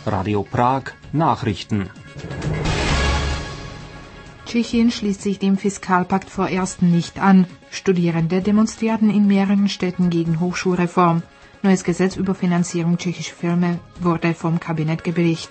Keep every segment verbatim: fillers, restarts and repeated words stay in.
Radio Prag Nachrichten. Tschechien schließt sich dem Fiskalpakt vorerst nicht an. Studierende demonstrierten in mehreren Städten gegen Hochschulreform. Neues Gesetz über Finanzierung tschechischer Filme wurde vom Kabinett gebilligt.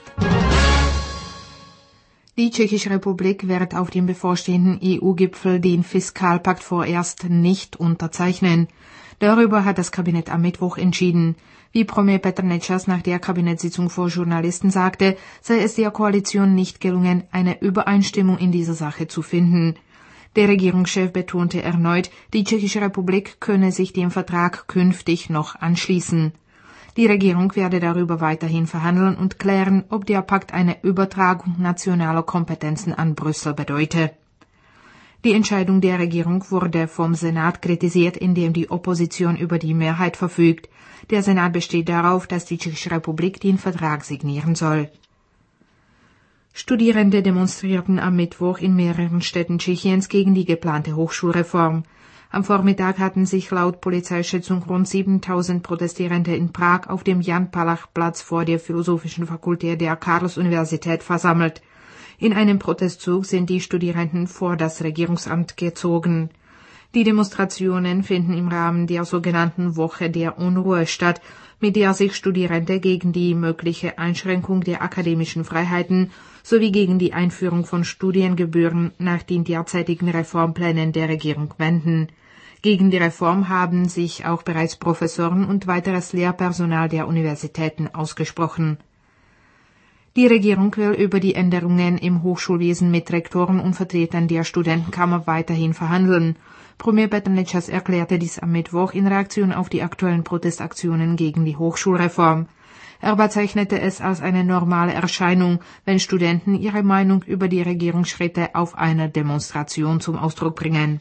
Die Tschechische Republik wird auf dem bevorstehenden E U-Gipfel den Fiskalpakt vorerst nicht unterzeichnen. Darüber hat das Kabinett am Mittwoch entschieden. Wie Premier Petr Nečas nach der Kabinettssitzung vor Journalisten sagte, sei es der Koalition nicht gelungen, eine Übereinstimmung in dieser Sache zu finden. Der Regierungschef betonte erneut, die Tschechische Republik könne sich dem Vertrag künftig noch anschließen. Die Regierung werde darüber weiterhin verhandeln und klären, ob der Pakt eine Übertragung nationaler Kompetenzen an Brüssel bedeute. Die Entscheidung der Regierung wurde vom Senat kritisiert, indem die Opposition über die Mehrheit verfügt. Der Senat besteht darauf, dass die Tschechische Republik den Vertrag signieren soll. Studierende demonstrierten am Mittwoch in mehreren Städten Tschechiens gegen die geplante Hochschulreform. Am Vormittag hatten sich laut Polizeischätzung rund siebentausend Protestierende in Prag auf dem Jan-Palach-Platz vor der Philosophischen Fakultät der Karls-Universität versammelt. In einem Protestzug sind die Studierenden vor das Regierungsamt gezogen. Die Demonstrationen finden im Rahmen der sogenannten Woche der Unruhe statt, mit der sich Studierende gegen die mögliche Einschränkung der akademischen Freiheiten sowie gegen die Einführung von Studiengebühren nach den derzeitigen Reformplänen der Regierung wenden. Gegen die Reform haben sich auch bereits Professoren und weiteres Lehrpersonal der Universitäten ausgesprochen. Die Regierung will über die Änderungen im Hochschulwesen mit Rektoren und Vertretern der Studentenkammer weiterhin verhandeln. Premier Petr Nečas erklärte dies am Mittwoch in Reaktion auf die aktuellen Protestaktionen gegen die Hochschulreform. Er bezeichnete es als eine normale Erscheinung, wenn Studenten ihre Meinung über die Regierungsschritte auf einer Demonstration zum Ausdruck bringen.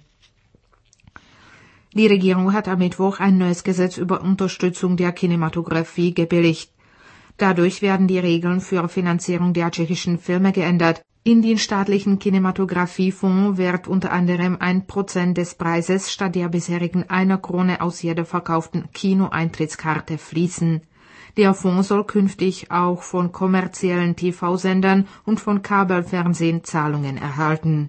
Die Regierung hat am Mittwoch ein neues Gesetz über Unterstützung der Kinematografie gebilligt. Dadurch werden die Regeln für Finanzierung der tschechischen Filme geändert. In den staatlichen Kinematografiefonds wird unter anderem ein Prozent des Preises statt der bisherigen einer Krone aus jeder verkauften Kinoeintrittskarte fließen. Der Fonds soll künftig auch von kommerziellen T V-Sendern und von Kabelfernsehen Zahlungen erhalten.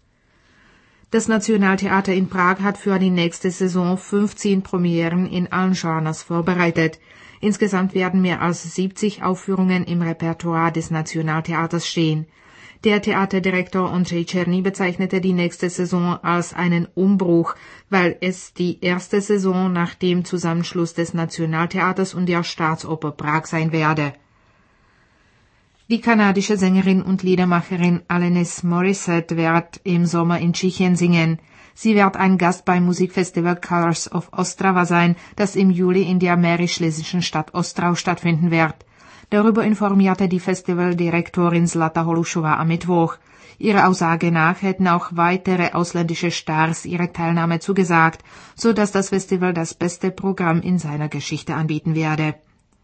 Das Nationaltheater in Prag hat für die nächste Saison fünfzehn Premieren in allen Genres vorbereitet. Insgesamt werden mehr als siebzig Aufführungen im Repertoire des Nationaltheaters stehen. Der Theaterdirektor Ondřej Černý bezeichnete die nächste Saison als einen Umbruch, weil es die erste Saison nach dem Zusammenschluss des Nationaltheaters und der Staatsoper Prag sein werde. Die kanadische Sängerin und Liedermacherin Alanis Morissette wird im Sommer in Tschechien singen. Sie wird ein Gast beim Musikfestival Colors of Ostrava sein, das im Juli in der mährisch-schlesischen Stadt Ostrau stattfinden wird. Darüber informierte die Festivaldirektorin Zlata Holušová am Mittwoch. Ihrer Aussage nach hätten auch weitere ausländische Stars ihre Teilnahme zugesagt, so dass das Festival das beste Programm in seiner Geschichte anbieten werde.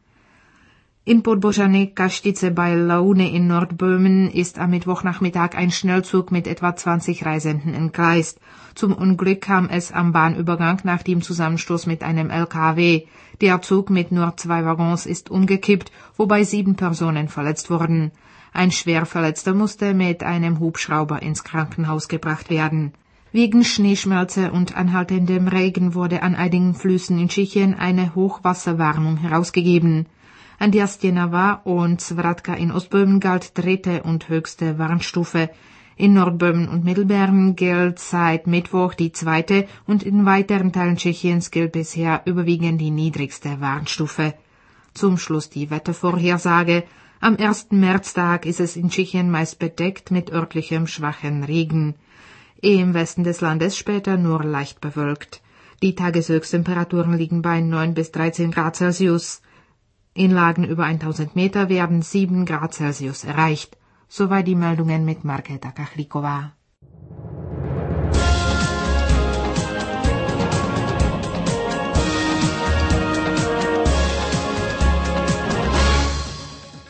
In Podbořany Kaštice bei Laune in Nordböhmen ist am Mittwochnachmittag ein Schnellzug mit etwa zwanzig Reisenden entgleist. Zum Unglück kam es am Bahnübergang nach dem Zusammenstoß mit einem L K W. Der Zug mit nur zwei Waggons ist umgekippt, wobei sieben Personen verletzt wurden. Ein Schwerverletzter musste mit einem Hubschrauber ins Krankenhaus gebracht werden. Wegen Schneeschmelze und anhaltendem Regen wurde an einigen Flüssen in Tschechien eine Hochwasserwarnung herausgegeben. An der Stěnava und Svratka in Ostböhmen galt dritte und höchste Warnstufe. In Nordböhmen und Mittelböhmen gilt seit Mittwoch die zweite und in weiteren Teilen Tschechiens gilt bisher überwiegend die niedrigste Warnstufe. Zum Schluss die Wettervorhersage. Am ersten Märztag ist es in Tschechien meist bedeckt mit örtlichem schwachen Regen. Im Westen des Landes später nur leicht bewölkt. Die Tageshöchsttemperaturen liegen bei neun bis dreizehn Grad Celsius. In Lagen über tausend Meter werden sieben Grad Celsius erreicht. Soweit die Meldungen mit Markéta Kachlíková.